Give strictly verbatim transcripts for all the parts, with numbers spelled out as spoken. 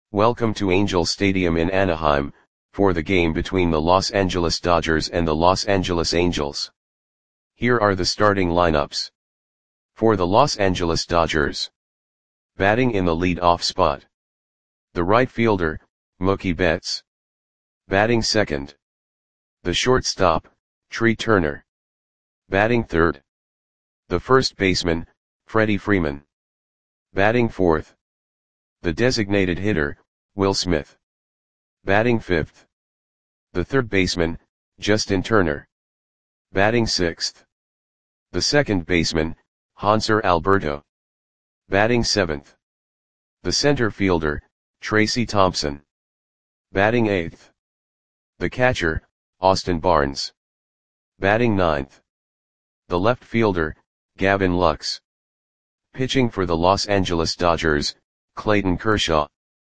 Welcome to Angel Stadium in Anaheim, for the game between the Los Angeles Dodgers and the Los Angeles Angels. Here are the starting lineups. For the Los Angeles Dodgers. Batting in the lead-off spot. The right fielder, Mookie Betts. Batting second. The shortstop, Trea Turner. Batting third. The first baseman, Freddie Freeman. Batting fourth. The designated hitter, Will Smith. Batting fifth. The third baseman, Justin Turner. Batting sixth. The second baseman, Hanser Alberto. Batting seventh. The center fielder, Tracy Thompson. Batting eighth. The catcher, Austin Barnes. Batting ninth. The left fielder, Gavin Lux. Pitching for the Los Angeles Dodgers, Clayton Kershaw.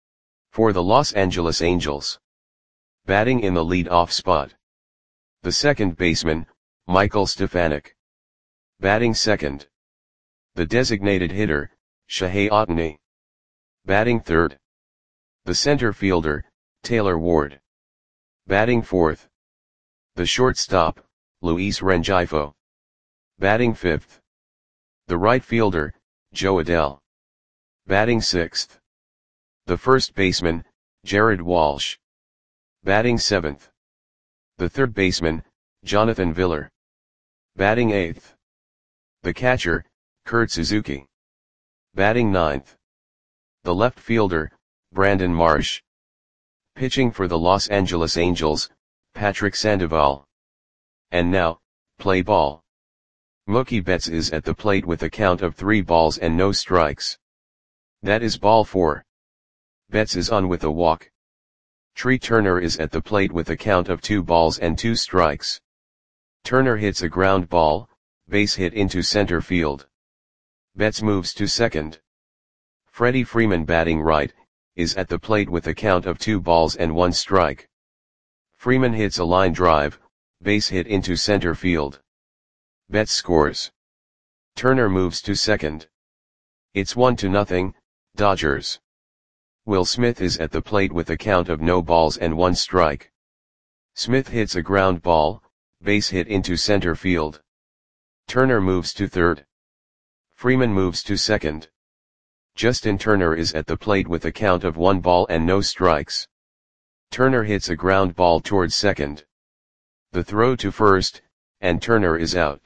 For the Los Angeles Angels. Batting in the lead-off spot. The second baseman, Michael Stefanic. Batting second. The designated hitter, Shohei Ohtani. Batting third. The center fielder, Taylor Ward. Batting fourth. The shortstop, Luis Rengifo. Batting fifth. The right fielder, Jo Adell. Batting sixth. The first baseman, Jared Walsh. Batting seventh. The third baseman, Jonathan Villar. Batting eighth. The catcher, Kurt Suzuki. Batting ninth. The left fielder, Brandon Marsh. Pitching for the Los Angeles Angels, Patrick Sandoval. And now, play ball. Mookie Betts is at the plate with a count of three balls and no strikes. That is ball four. Betts is on with a walk. Trea Turner is at the plate with a count of two balls and two strikes. Turner hits a ground ball, base hit into center field. Betts moves to second. Freddie Freeman, batting right, is at the plate with a count of two balls and one strike. Freeman hits a line drive, base hit into center field. Betts scores. Turner moves to second. It's one to nothing, Dodgers. Will Smith is at the plate with a count of no balls and one strike. Smith hits a ground ball, base hit into center field. Turner moves to third. Freeman moves to second. Justin Turner is at the plate with a count of one ball and no strikes. Turner hits a ground ball towards second. The throw to first, and Turner is out.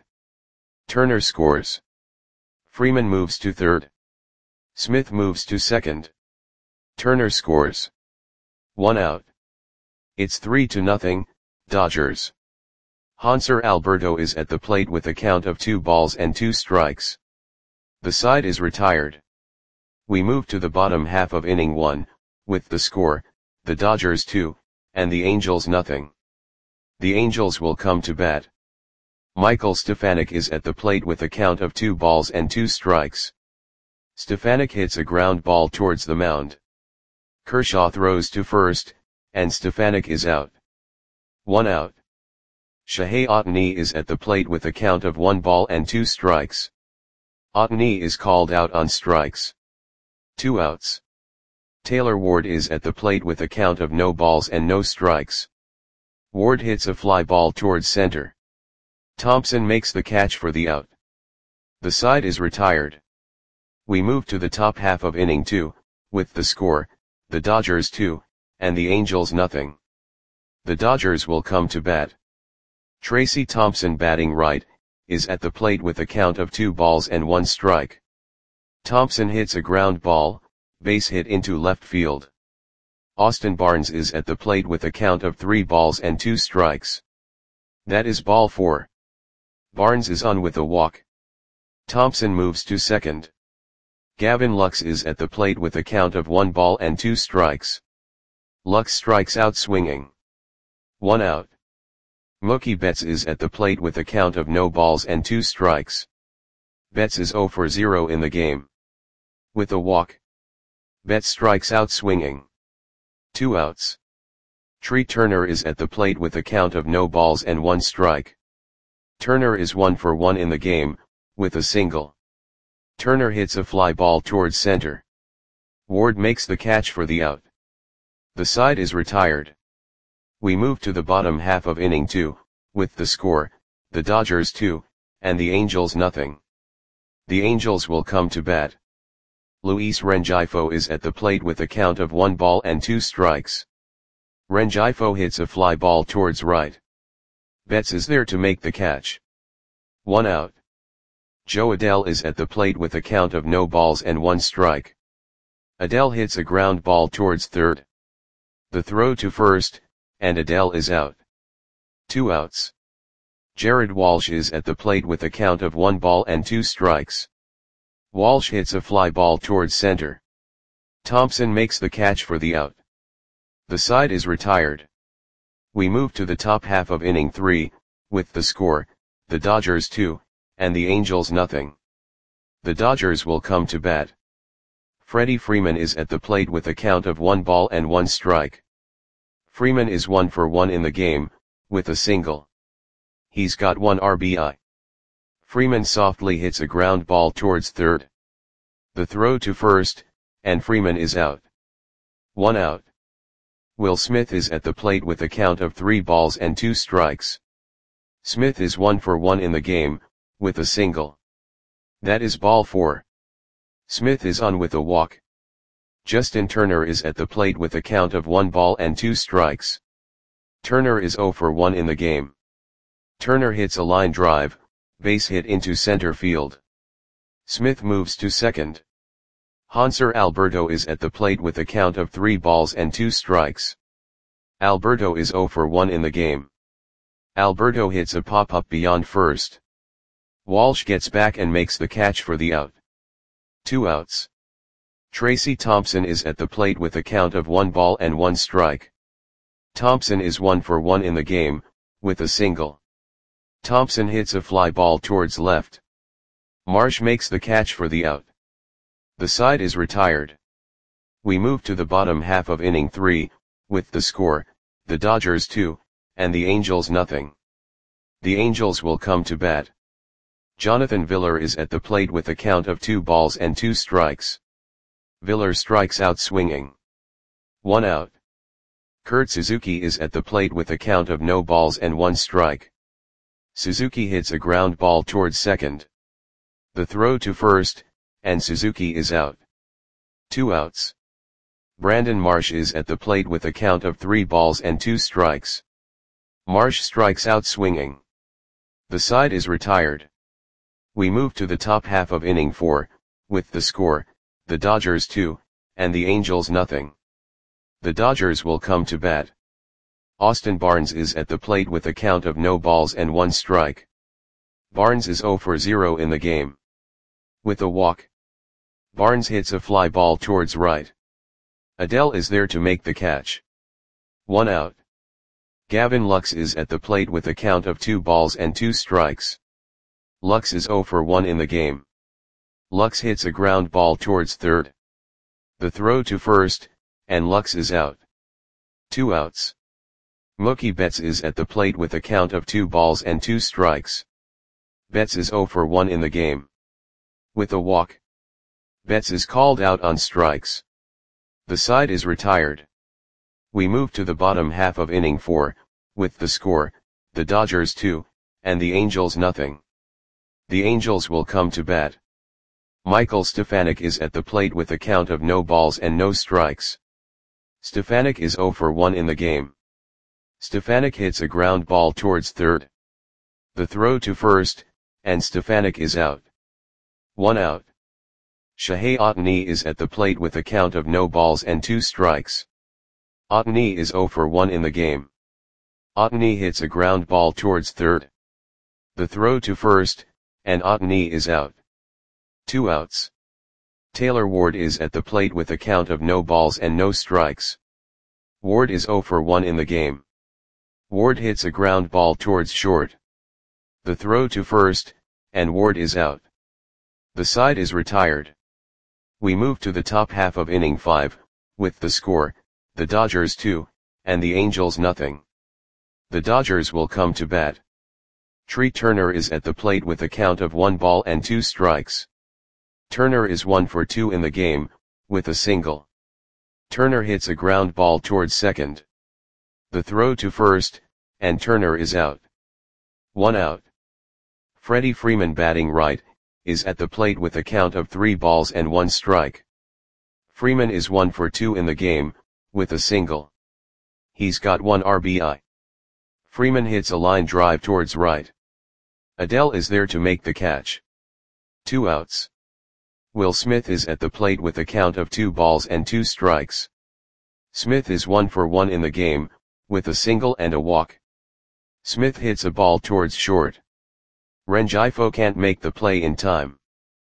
Turner scores. Freeman moves to third. Smith moves to second. Turner scores. One out. It's three to nothing, Dodgers. Hanser Alberto is at the plate with a count of two balls and two strikes. The side is retired. We move to the bottom half of inning one, with the score, the Dodgers two, and the Angels nothing. The Angels will come to bat. Michael Stefanic is at the plate with a count of two balls and two strikes. Stefanic hits a ground ball towards the mound. Kershaw throws to first, and Stefanic is out. One out. Shohei Ohtani is at the plate with a count of one ball and two strikes. Ohtani is called out on strikes. Two outs. Taylor Ward is at the plate with a count of no balls and no strikes. Ward hits a fly ball towards center. Thompson makes the catch for the out. The side is retired. We move to the top half of inning two, with the score, the Dodgers two, and the Angels nothing. The Dodgers will come to bat. Tracy Thompson, batting right, is at the plate with a count of two balls and one strike. Thompson hits a ground ball, base hit into left field. Austin Barnes is at the plate with a count of three balls and two strikes. That is ball four. Barnes is on with a walk. Thompson moves to second. Gavin Lux is at the plate with a count of one ball and two strikes. Lux strikes out swinging. One out. Mookie Betts is at the plate with a count of no balls and two strikes. Betts is zero for zero in the game. With a walk. Betts strikes out swinging. Two outs. Trea Turner is at the plate with a count of no balls and one strike. Turner is one for one in the game, with a single. Turner hits a fly ball towards center. Ward makes the catch for the out. The side is retired. We move to the bottom half of inning two, with the score, the Dodgers two, and the Angels nothing. The Angels will come to bat. Luis Rengifo is at the plate with a count of one ball and two strikes. Rengifo hits a fly ball towards right. Betts is there to make the catch. One out. Joe Adell is at the plate with a count of no balls and one strike. Adell hits a ground ball towards third. The throw to first, and Adell is out. Two outs. Jared Walsh is at the plate with a count of one ball and two strikes. Walsh hits a fly ball towards center. Thompson makes the catch for the out. The side is retired. We move to the top half of inning three, with the score, the Dodgers two, and the Angels nothing. The Dodgers will come to bat. Freddie Freeman is at the plate with a count of one ball and one strike. Freeman is one for one in the game, with a single. He's got one R B I. Freeman softly hits a ground ball towards third. The throw to first, and Freeman is out. One out. Will Smith is at the plate with a count of three balls and two strikes. Smith is one for one in the game, with a single. That is ball four. Smith is on with a walk. Justin Turner is at the plate with a count of one ball and two strikes. Turner is zero for one in the game. Turner hits a line drive, base hit into center field. Smith moves to second. Hanser Alberto is at the plate with a count of three balls and two strikes. Alberto is zero for one in the game. Alberto hits a pop-up beyond first. Walsh gets back and makes the catch for the out. Two outs. Tracy Thompson is at the plate with a count of one ball and one strike. Thompson is one for one in the game, with a single. Thompson hits a fly ball towards left. Marsh makes the catch for the out. The side is retired. We move to the bottom half of inning three, with the score, the Dodgers two, and the Angels nothing. The Angels will come to bat. Jonathan Villar is at the plate with a count of two balls and two strikes. Villar strikes out swinging. One out. Kurt Suzuki is at the plate with a count of no balls and one strike. Suzuki hits a ground ball towards second. The throw to first, and Suzuki is out. Two outs. Brandon Marsh is at the plate with a count of three balls and two strikes. Marsh strikes out swinging. The side is retired. We move to the top half of inning four, with the score, the Dodgers two, and the Angels nothing. The Dodgers will come to bat. Austin Barnes is at the plate with a count of no balls and one strike. Barnes is zero for zero in the game. With a walk. Barnes hits a fly ball towards right. Adell is there to make the catch. One out. Gavin Lux is at the plate with a count of two balls and two strikes. Lux is zero for one in the game. Lux hits a ground ball towards third. The throw to first, and Lux is out. Two outs. Mookie Betts is at the plate with a count of two balls and two strikes. Betts is zero for one in the game. With a walk. Betts is called out on strikes. The side is retired. We move to the bottom half of inning four, with the score, the Dodgers two, and the Angels nothing. The Angels will come to bat. Michael Stefanik is at the plate with a count of no balls and no strikes. Stefanik is zero for one in the game. Stefanik hits a ground ball towards third. The throw to first, and Stefanik is out. One out. Shohei Ohtani is at the plate with a count of no balls and two strikes. Ohtani is zero for one in the game. Ohtani hits a ground ball towards third. The throw to first, and Ohtani is out. Two outs. Taylor Ward is at the plate with a count of no balls and no strikes. Ward is zero for one in the game. Ward hits a ground ball towards short. The throw to first, and Ward is out. The side is retired. We move to the top half of inning five, with the score, the Dodgers two, and the Angels nothing. The Dodgers will come to bat. Tree Turner is at the plate with a count of one ball and two strikes. Turner is one for two in the game, with a single. Turner hits a ground ball towards second. The throw to first, and Turner is out. One out. Freddie Freeman, batting right, is at the plate with a count of three balls and one strike. Freeman is one for two in the game, with a single. He's got one R B I. Freeman hits a line drive towards right. Adell is there to make the catch. Two outs. Will Smith is at the plate with a count of two balls and two strikes. Smith is one for one in the game, with a single and a walk. Smith hits a ball towards short. Rengifo can't make the play in time.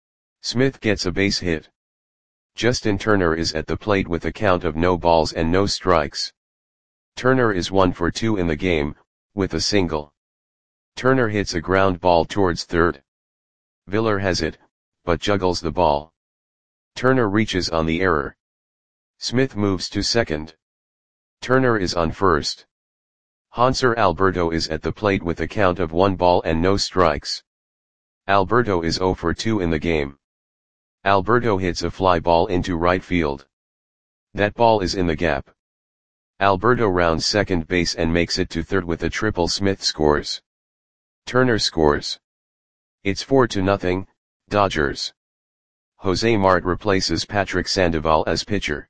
Smith gets a base hit. Justin Turner is at the plate with a count of no balls and no strikes. Turner is one for two in the game, with a single. Turner hits a ground ball towards third. Viller has it, but juggles the ball. Turner reaches on the error. Smith moves to second. Turner is on first. Hanser Alberto is at the plate with a count of one ball and no strikes. Alberto is zero for two in the game. Alberto hits a fly ball into right field. That ball is in the gap. Alberto rounds second base and makes it to third with a triple. Smith scores. Turner scores. It's four to nothing, Dodgers. Jose Marte replaces Patrick Sandoval as pitcher.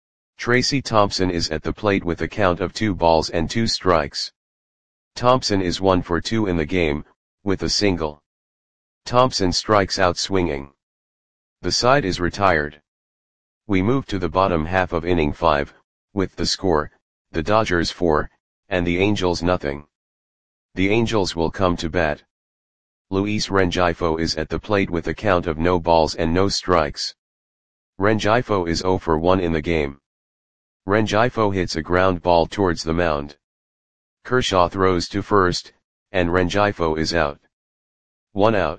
Tracy Thompson is at the plate with a count of two balls and two strikes. Thompson is one for two in the game, with a single. Thompson strikes out swinging. The side is retired. We move to the bottom half of inning five, with the score, the Dodgers four, and the Angels nothing. The Angels will come to bat. Luis Rengifo is at the plate with a count of no balls and no strikes. Rengifo is zero for one in the game. Rengifo hits a ground ball towards the mound. Kershaw throws to first, and Rengifo is out. One out.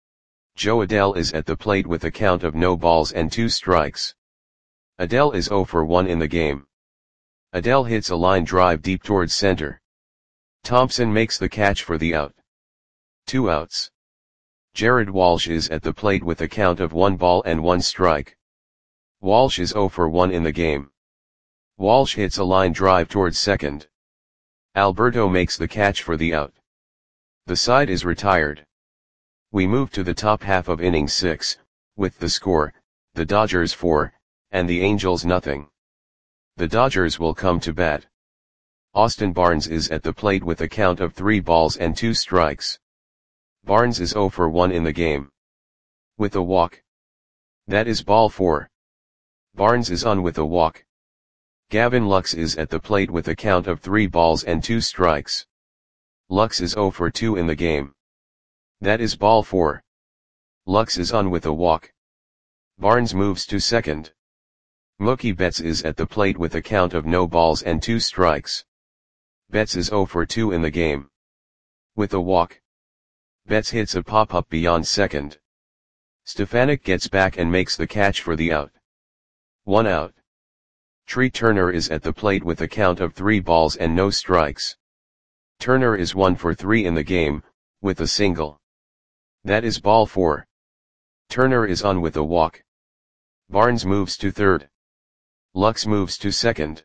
Joe Adell is at the plate with a count of no balls and two strikes. Adell is zero for one in the game. Adell hits a line drive deep towards center. Thompson makes the catch for the out. Two outs. Jared Walsh is at the plate with a count of one ball and one strike. Walsh is zero for one in the game. Walsh hits a line drive towards second. Alberto makes the catch for the out. The side is retired. We move to the top half of inning six, with the score, the Dodgers four, and the Angels nothing. The Dodgers will come to bat. Austin Barnes is at the plate with a count of three balls and two strikes. Barnes is zero for one in the game. With a walk. That is ball four. Barnes is on with a walk. Gavin Lux is at the plate with a count of three balls and two strikes. Lux is zero for two in the game. That is ball four. Lux is on with a walk. Barnes moves to second. Mookie Betts is at the plate with a count of no balls and two strikes. Betts is zero for two in the game. With a walk. Betts hits a pop-up beyond second. Stefanik gets back and makes the catch for the out. One out. Tree Turner is at the plate with a count of three balls and no strikes. Turner is one for three in the game, with a single. That is ball four. Turner is on with a walk. Barnes moves to third. Lux moves to second.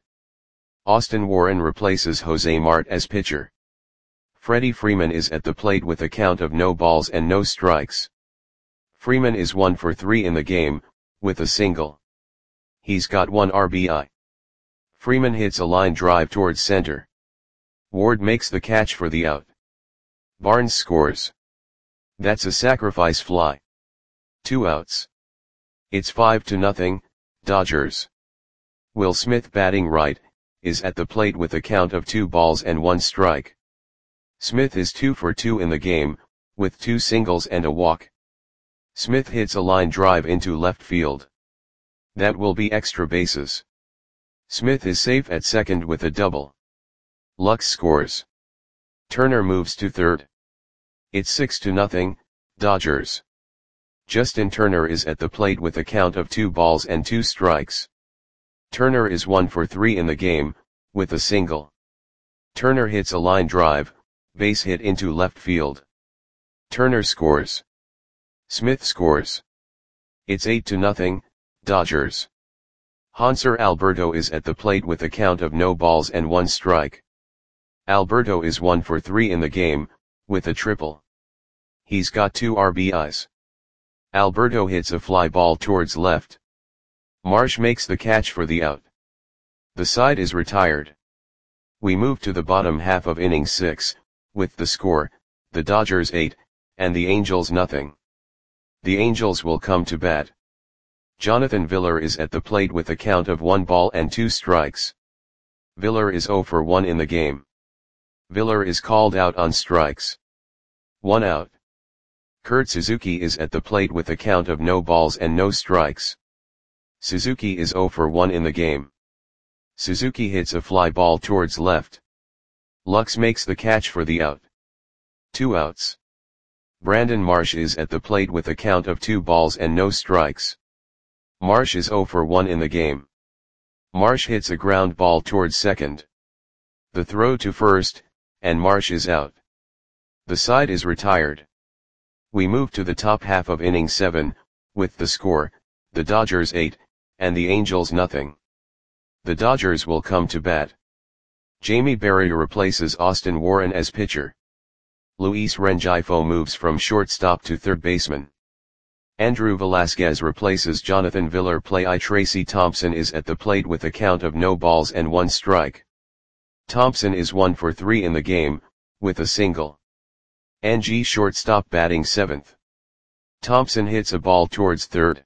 Austin Warren replaces Jose Marte as pitcher. Freddie Freeman is at the plate with a count of no balls and no strikes. Freeman is one for three in the game, with a single. He's got one R B I. Freeman hits a line drive towards center. Ward makes the catch for the out. Barnes scores. That's a sacrifice fly. Two outs. It's five to nothing, Dodgers. Will Smith, batting right, is at the plate with a count of two balls and one strike. Smith is two for two in the game, with two singles and a walk. Smith hits a line drive into left field. That will be extra bases. Smith is safe at second with a double. Lux scores. Turner moves to third. It's six to nothing, Dodgers. Justin Turner is at the plate with a count of two balls and two strikes. Turner is one for three in the game, with a single. Turner hits a line drive, base hit into left field. Turner scores. Smith scores. It's eight to nothing, Dodgers. Hanser Alberto is at the plate with a count of no balls and one strike. Alberto is one for three in the game, with a triple. He's got two R B Is. Alberto hits a fly ball towards left. Marsh makes the catch for the out. The side is retired. We move to the bottom half of inning six, with the score, the Dodgers eight, and the Angels nothing. The Angels will come to bat. Jonathan Villar is at the plate with a count of one ball and two strikes. Villar is zero for one in the game. Villar is called out on strikes. One out. Kurt Suzuki is at the plate with a count of no balls and no strikes. Suzuki is zero for one in the game. Suzuki hits a fly ball towards left. Lux makes the catch for the out. Two outs. Brandon Marsh is at the plate with a count of two balls and no strikes. Marsh is zero for one in the game. Marsh hits a ground ball towards second. The throw to first, and Marsh is out. The side is retired. We move to the top half of inning seven, with the score, the Dodgers eight, and the Angels nothing. The Dodgers will come to bat. Jamie Berry replaces Austin Warren as pitcher. Luis Rengifo moves from shortstop to third baseman. Andrew Velasquez replaces Jonathan Villar. Play I. Tracy Thompson is at the plate with a count of no balls and one strike. Thompson is one for three in the game, with a single. Angie shortstop batting seventh. Thompson hits a ball towards third.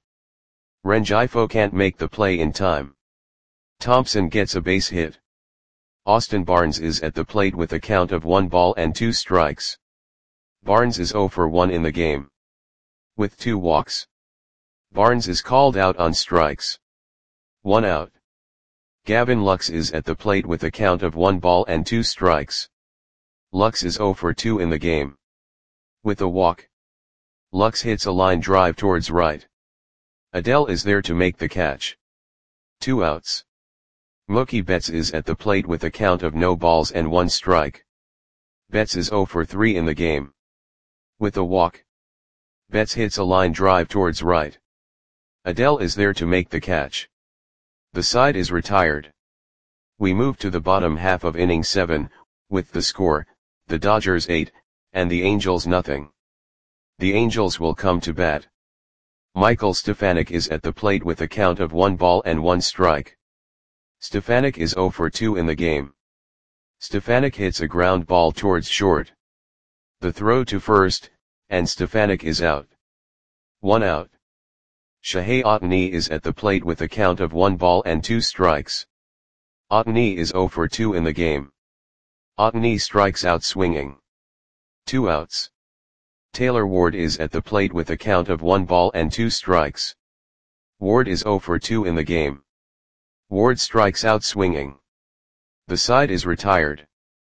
Rengifo can't make the play in time. Thompson gets a base hit. Austin Barnes is at the plate with a count of one ball and two strikes. Barnes is zero for one in the game. With two walks. Barnes is called out on strikes. One out. Gavin Lux is at the plate with a count of one ball and two strikes. Lux is zero for two in the game. With a walk. Lux hits a line drive towards right. Adele is there to make the catch. Two outs. Mookie Betts is at the plate with a count of no balls and one strike. Betts is zero for three in the game. With a walk. Betts hits a line drive towards right. Adele is there to make the catch. The side is retired. We move to the bottom half of inning seven, with the score, the Dodgers eight, and the Angels nothing. The Angels will come to bat. Michael Stefanik is at the plate with a count of one ball and one strike. Stefanik is zero for two in the game. Stefanik hits a ground ball towards short. The throw to first, and Stefanik is out. One out. Shohei Ohtani is at the plate with a count of one ball and two strikes. Ohtani is zero for two in the game. Ohtani strikes out swinging. Two outs. Taylor Ward is at the plate with a count of one ball and two strikes. Ward is zero for two in the game. Ward strikes out swinging. The side is retired.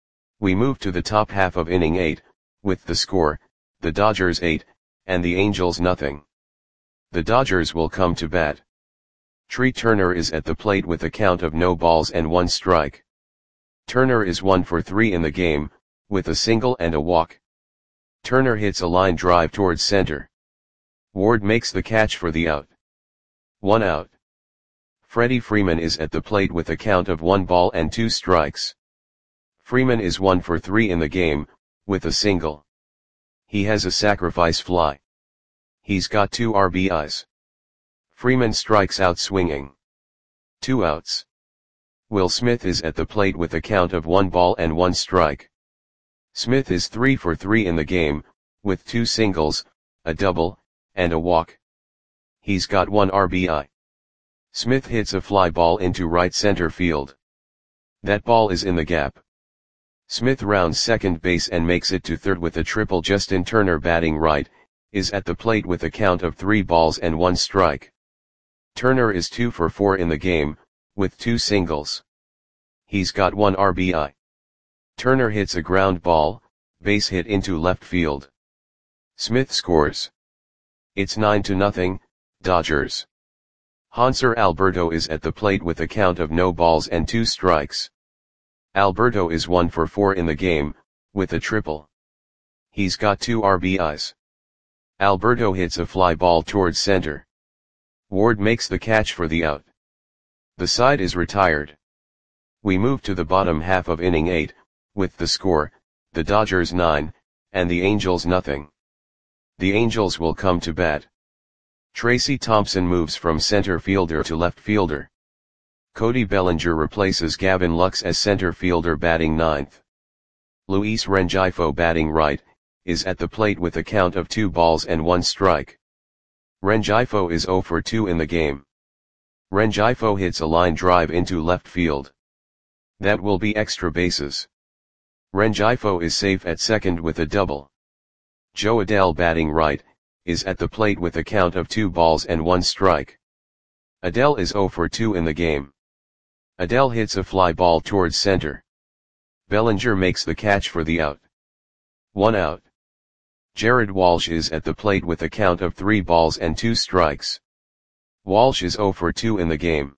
We move to the top half of inning eight, with the score, the Dodgers eight, and the Angels nothing. The Dodgers will come to bat. Tree Turner is at the plate with a count of no balls and one strike. Turner is one for three in the game, with a single and a walk. Turner hits a line drive towards center. Ward makes the catch for the out. One out. Freddie Freeman is at the plate with a count of one ball and two strikes. Freeman is one for three in the game, with a single. He has a sacrifice fly. He's got two R B Is. Freeman strikes out swinging. Two outs. Will Smith is at the plate with a count of one ball and one strike. Smith is three for three in the game, with two singles, a double, and a walk. He's got one R B I. Smith hits a fly ball into right center field. That ball is in the gap. Smith rounds second base and makes it to third with a triple. Justin Turner batting right, is at the plate with a count of three balls and one strike. Turner is two for four in the game, with two singles. He's got one R B I. Turner hits a ground ball, base hit into left field. Smith scores. It's nine to nothing, Dodgers. Hanser Alberto is at the plate with a count of no balls and two strikes. Alberto is one for four in the game, with a triple. He's got two R B Is. Alberto hits a fly ball towards center. Ward makes the catch for the out. The side is retired. We move to the bottom half of inning eight, with the score, the Dodgers nine, and the Angels nothing. The Angels will come to bat. Tracy Thompson moves from center fielder to left fielder. Cody Bellinger replaces Gavin Lux as center fielder batting ninth. Luis Rengifo batting right, is at the plate with a count of two balls and one strike. Rengifo is oh for two in the game. Rengifo hits a line drive into left field. That will be extra bases. Rengifo is safe at second with a double. Joe Adell batting right, is at the plate with a count of two balls and one strike. Adell is oh for two in the game. Adell hits a fly ball towards center. Bellinger makes the catch for the out. One out. Jared Walsh is at the plate with a count of three balls and two strikes. Walsh is oh for two in the game.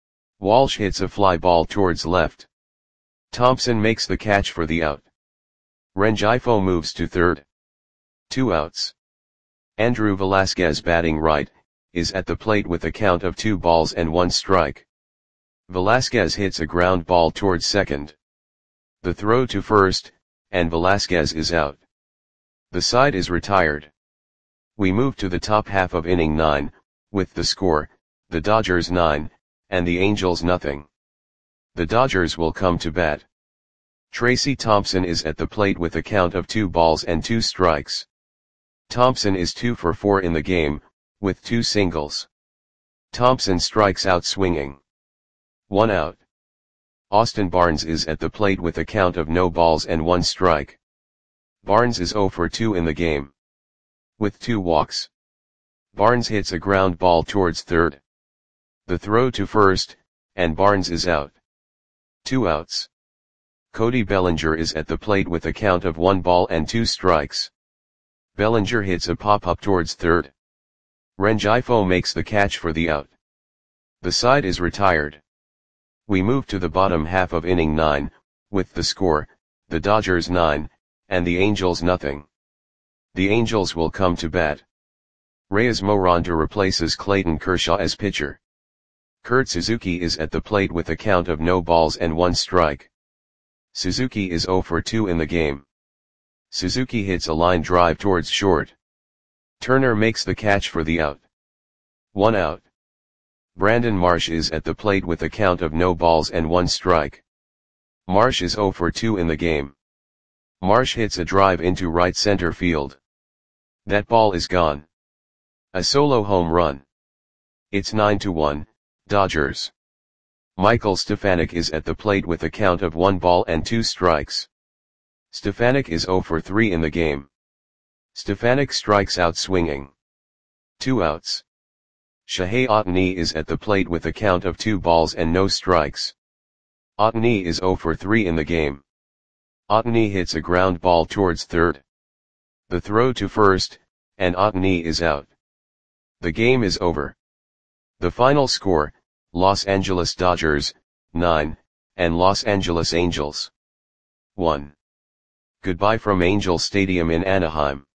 Walsh hits a fly ball towards left. Thompson makes the catch for the out. Rengifo moves to third. Two outs. Andrew Velasquez batting right, is at the plate with a count of two balls and one strike. Velasquez hits a ground ball towards second. The throw to first, and Velasquez is out. The side is retired. We move to the top half of inning nine, with the score, the Dodgers nine, and the Angels nothing. The Dodgers will come to bat. Tracy Thompson is at the plate with a count of two balls and two strikes. Thompson is two for four in the game, with two singles. Thompson strikes out swinging. One out. Austin Barnes is at the plate with a count of no balls and one strike. Barnes is oh for two in the game. With two walks. Barnes hits a ground ball towards third. The throw to first, and Barnes is out. Two outs. Cody Bellinger is at the plate with a count of one ball and two strikes. Bellinger hits a pop-up towards third. Rengifo makes the catch for the out. The side is retired. We move to the bottom half of inning nine, with the score, the Dodgers nine, and the Angels nothing. The Angels will come to bat. Reyes Moronta replaces Clayton Kershaw as pitcher. Kurt Suzuki is at the plate with a count of no balls and one strike. Suzuki is oh for two in the game. Suzuki hits a line drive towards short. Turner makes the catch for the out. One out. Brandon Marsh is at the plate with a count of no balls and one strike. Marsh is oh for two in the game. Marsh hits a drive into right center field. That ball is gone. A solo home run. It's nine to one, Dodgers. Michael Stefanik is at the plate with a count of one ball and two strikes. Stefanik is oh for three in the game. Stefanik strikes out swinging. Two outs. Shohei Ohtani is at the plate with a count of two balls and no strikes. Ohtani is oh for three in the game. Ohtani hits a ground ball towards third. The throw to first, and Ohtani is out. The game is over. The final score, Los Angeles Dodgers, nine, and Los Angeles Angels, one. Goodbye from Angel Stadium in Anaheim.